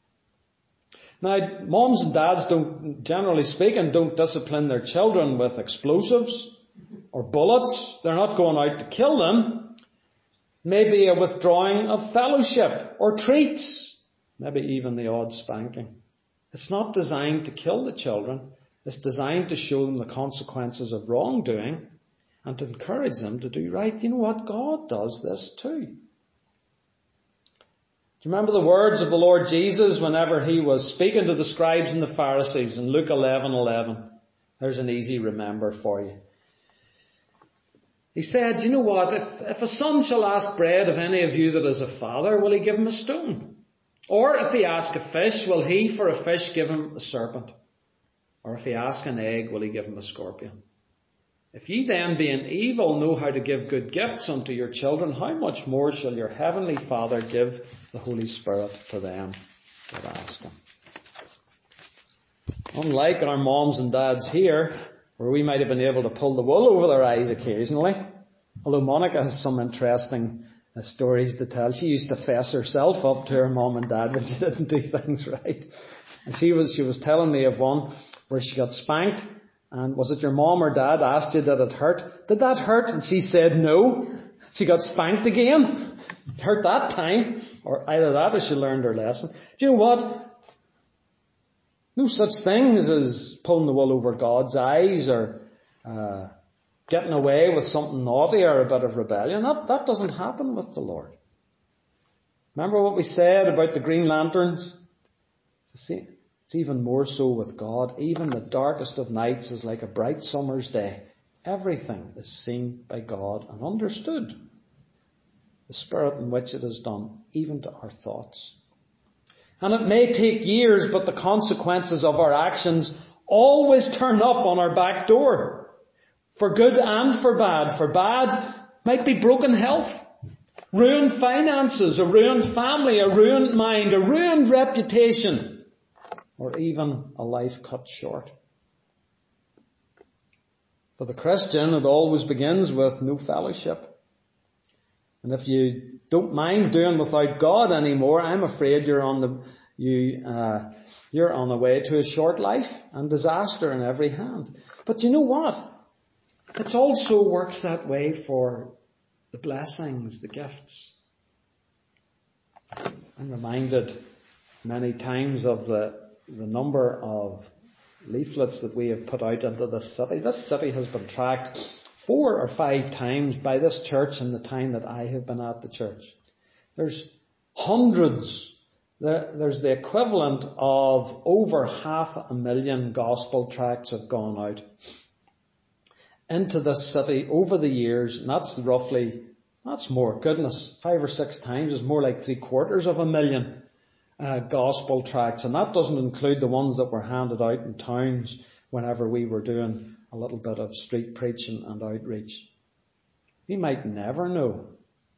Now, moms and dads don't, generally speaking, don't discipline their children with explosives or bullets. They're not going out to kill them. Maybe a withdrawing of fellowship or treats. Maybe even the odd spanking. It's not designed to kill the children. It's designed to show them the consequences of wrongdoing and to encourage them to do right. You know what? God does this too. Do you remember the words of the Lord Jesus whenever He was speaking to the scribes and the Pharisees in Luke 11:11? There's an easy remember for you. He said, you know what? If a son shall ask bread of any of you that is a father, will he give him a stone? Or if he ask a fish, will he for a fish give him a serpent? Or if he ask an egg, will he give him a scorpion? If ye then, being evil, know how to give good gifts unto your children, how much more shall your heavenly Father give the Holy Spirit to them that ask Him? Unlike our moms and dads here, where we might have been able to pull the wool over their eyes occasionally, although Monica has some interesting stories to tell. She used to fess herself up to her mom and dad when she didn't do things right. And she was telling me of one where she got spanked. And was it your mom or dad asked you that it hurt? Did that hurt? And she said no. She got spanked again. It hurt that time. Or either that or she learned her lesson. Do you know what? No such things as pulling the wool over God's eyes or getting away with something naughty or a bit of rebellion. That doesn't happen with the Lord. Remember what we said about the green lanterns? It's even more so with God. Even the darkest of nights is like a bright summer's day. Everything is seen by God and understood. The spirit in which it is done, even to our thoughts. And it may take years, but the consequences of our actions always turn up on our back door. For good and for bad. For bad might be broken health, ruined finances, a ruined family, a ruined mind, a ruined reputation, or even a life cut short. For the Christian, it always begins with no fellowship. And if you don't mind doing without God anymore, I'm afraid you're on the way to a short life and disaster in every hand. But you know what? It also works that way for the blessings, the gifts. I'm reminded many times of the number of leaflets that we have put out into this city. This city has been tracked 4 or 5 times by this church in the time that I have been at the church. There's hundreds. There's the equivalent of over 500,000 gospel tracts have gone out into this city over the years. And that's more, goodness, 5 or 6 times is more like 750,000 gospel tracts, and that doesn't include the ones that were handed out in towns whenever we were doing a little bit of street preaching and outreach. We might never know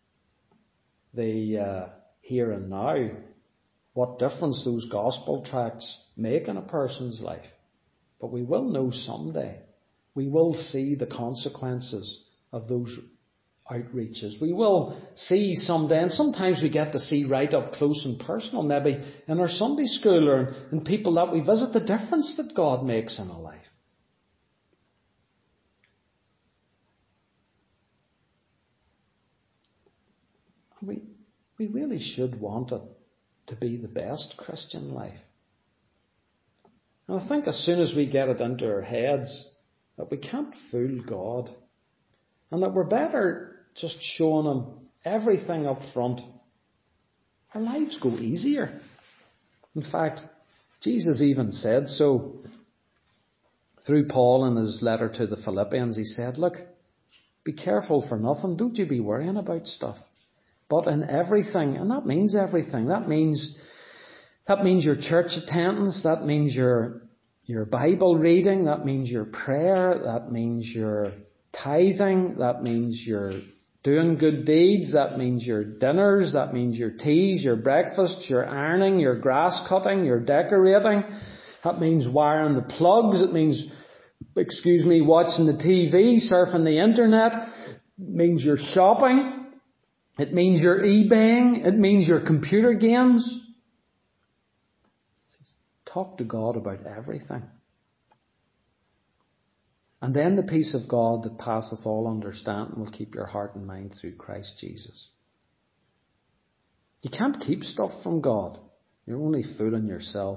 the here and now, what difference those gospel tracts make in a person's life. But we will know someday. We will see the consequences of those outreaches. We will see someday, and sometimes we get to see right up close and personal, maybe in our Sunday school or in people that we visit, the difference that God makes in a life. We really should want it to be the best Christian life. And I think as soon as we get it into our heads that we can't fool God, and that we're better just showing Him everything up front, our lives go easier. In fact, Jesus even said so through Paul in his letter to the Philippians. He said, look, be careful for nothing. Don't you be worrying about stuff. But in everything, and that means everything. That means your church attendance. That means your Bible reading. That means your prayer. That means your tithing. That means your doing good deeds. That means your dinners. That means your teas, your breakfasts, your ironing, your grass cutting, your decorating. That means wiring the plugs. It means, watching the TV, surfing the internet. It means your shopping. It means your eBaying. It means your computer games. Talk to God about everything. And then the peace of God that passeth all understanding will keep your heart and mind through Christ Jesus. You can't keep stuff from God. You're only fooling yourself.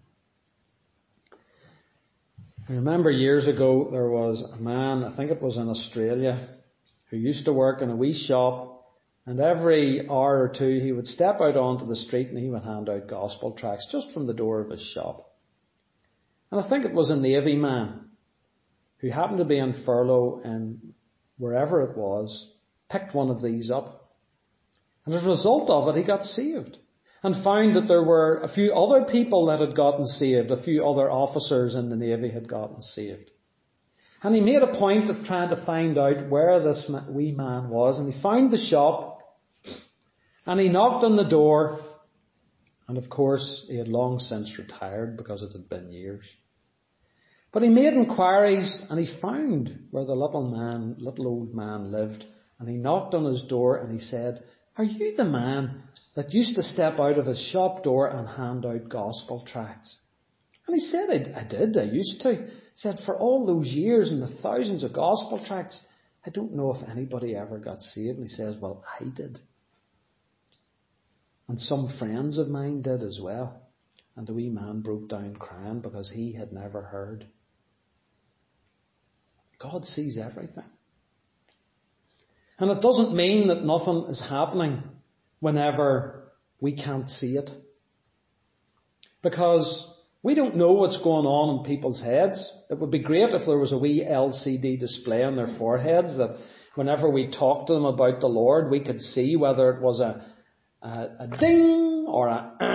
I remember years ago there was a man, I think it was in Australia, who used to work in a wee shop. And every hour or two he would step out onto the street and he would hand out gospel tracts just from the door of his shop. And I think it was a Navy man who happened to be on furlough in wherever it was, picked one of these up. And as a result of it, he got saved. And found that there were a few other people that had gotten saved. A few other officers in the Navy had gotten saved. And he made a point of trying to find out where this wee man was. And he found the shop. And he knocked on the door, and of course he had long since retired because it had been years. But he made inquiries and he found where the little old man lived. And he knocked on his door and he said, are you the man that used to step out of his shop door and hand out gospel tracts? And he said, I used to. He said, for all those years and the thousands of gospel tracts, I don't know if anybody ever got saved. And he says, well, I did. And some friends of mine did as well. And the wee man broke down crying because he had never heard. God sees everything. And it doesn't mean that nothing is happening whenever we can't see it. Because we don't know what's going on in people's heads. It would be great if there was a wee LCD display on their foreheads that whenever we talk to them about the Lord, we could see whether it was a ding or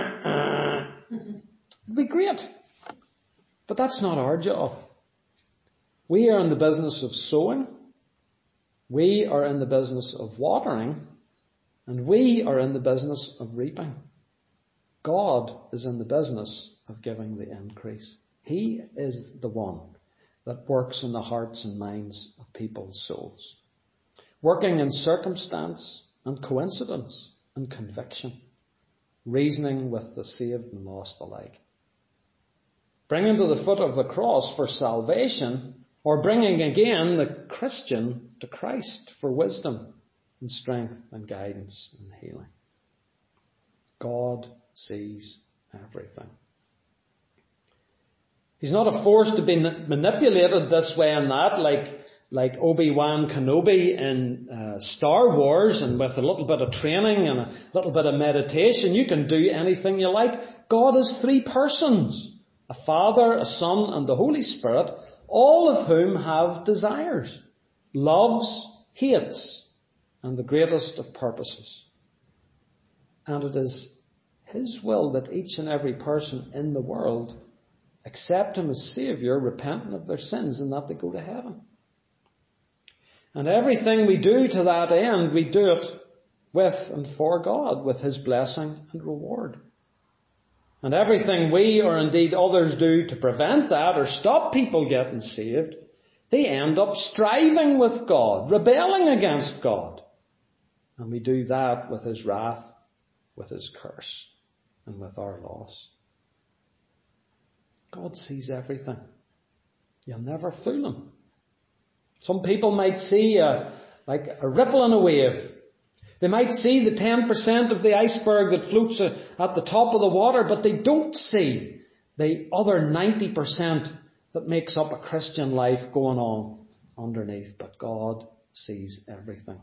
it'd be great. But that's not our job. We are in the business of sowing. We are in the business of watering. And we are in the business of reaping. God is in the business of giving the increase. He is the one that works in the hearts and minds of people's souls. Working in circumstance and coincidence and conviction, reasoning with the saved and lost alike. Bringing to the foot of the cross for salvation, or bringing again the Christian to Christ for wisdom and strength and guidance and healing. God sees everything. He's not a force to be manipulated this way and that, like Obi-Wan Kenobi in Star Wars, and with a little bit of training and a little bit of meditation, you can do anything you like. God is three persons, a Father, a Son, and the Holy Spirit, all of whom have desires, loves, hates, and the greatest of purposes. And it is His will that each and every person in the world accept Him as Saviour, repenting of their sins, and that they go to heaven. And everything we do to that end, we do it with and for God, with His blessing and reward. And everything we or indeed others do to prevent that or stop people getting saved, they end up striving with God, rebelling against God. And we do that with His wrath, with His curse, and with our loss. God sees everything. You'll never fool Him. Some people might see like a ripple in a wave. They might see the 10% of the iceberg that floats at the top of the water, but they don't see the other 90% that makes up a Christian life going on underneath. But God sees everything.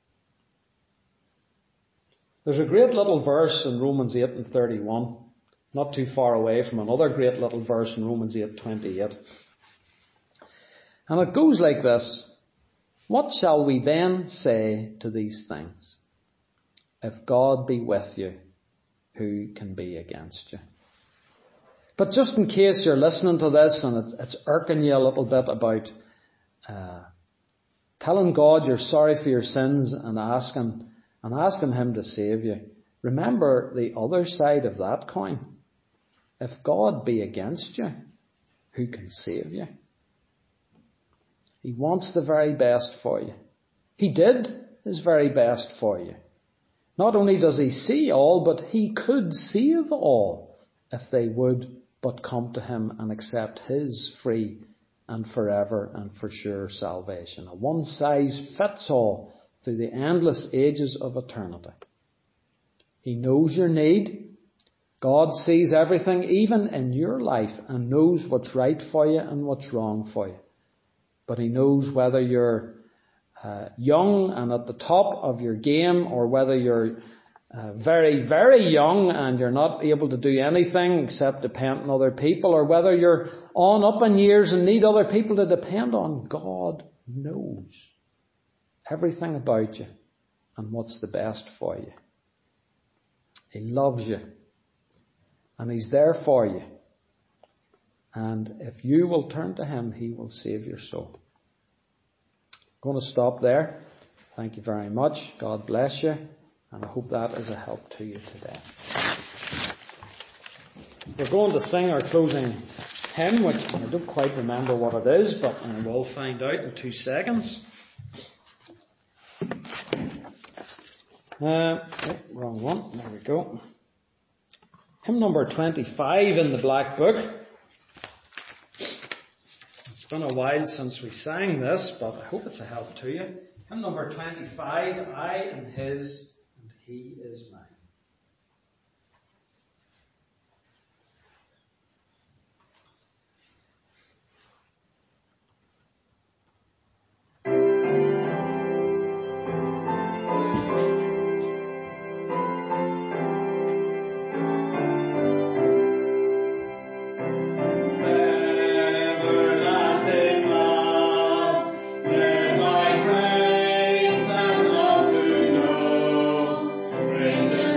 There's a great little verse in Romans 8:31, not too far away from another great little verse in Romans 8:28. And it goes like this: what shall we then say to these things? If God be with you, who can be against you? But just in case you're listening to this and it's irking you a little bit about telling God you're sorry for your sins and asking Him to save you, remember the other side of that coin. If God be against you, who can save you? He wants the very best for you. He did His very best for you. Not only does He see all, but He could save all if they would but come to Him and accept His free and forever and for sure salvation. A one-size-fits-all through the endless ages of eternity. He knows your need. God sees everything, even in your life, and knows what's right for you and what's wrong for you. But He knows whether you're young and at the top of your game, or whether you're very, very young and you're not able to do anything except depend on other people, or whether you're on up in years and need other people to depend on. God knows everything about you and what's the best for you. He loves you and He's there for you. And if you will turn to Him, He will save your soul. I'm going to stop there. Thank you very much. God bless you. And I hope that is a help to you today. We're going to sing our closing hymn, which I don't quite remember what it is, but I will find out in 2 seconds. Wrong one. There we go. Hymn number 25 in the Black Book. It's been a while since we sang this, but I hope it's a help to you. Hymn number 25, I am His and He is mine.
Praise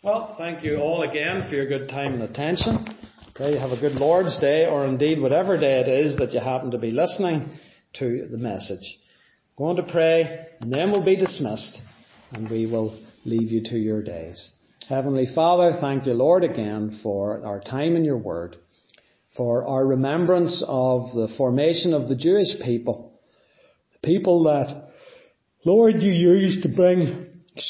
Well, thank you all again for your good time and attention. Pray you have a good Lord's Day, or indeed whatever day it is that you happen to be listening to the message. Go on to pray, and then we'll be dismissed, and we will leave you to your days. Heavenly Father, thank you, Lord, again for our time in your word, for our remembrance of the formation of the Jewish people, the people that, Lord, you used to bring,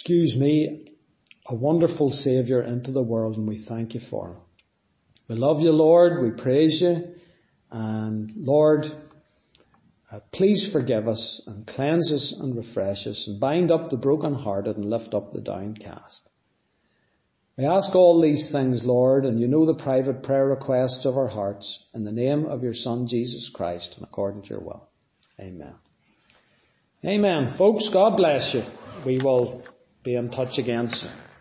a wonderful Saviour into the world, and we thank you for him. We love you, Lord. We praise you. And Lord, please forgive us and cleanse us and refresh us and bind up the brokenhearted and lift up the downcast. We ask all these things, Lord, and you know the private prayer requests of our hearts, in the name of your Son, Jesus Christ, and according to your will. Amen. Amen. Folks, God bless you. We will be in touch again soon.